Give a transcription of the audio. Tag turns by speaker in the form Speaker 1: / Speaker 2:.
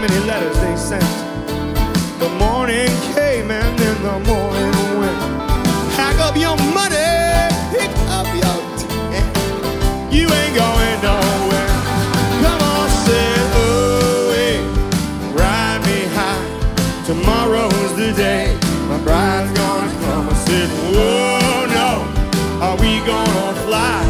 Speaker 1: many letters they sent. The morning came and then the morning went. Pack up your money, pick up your tent. You ain't going nowhere. Come on, sail away, ride me high. Tomorrow's the day my bride's gonna come. I said, whoa, no, are we gonna fly?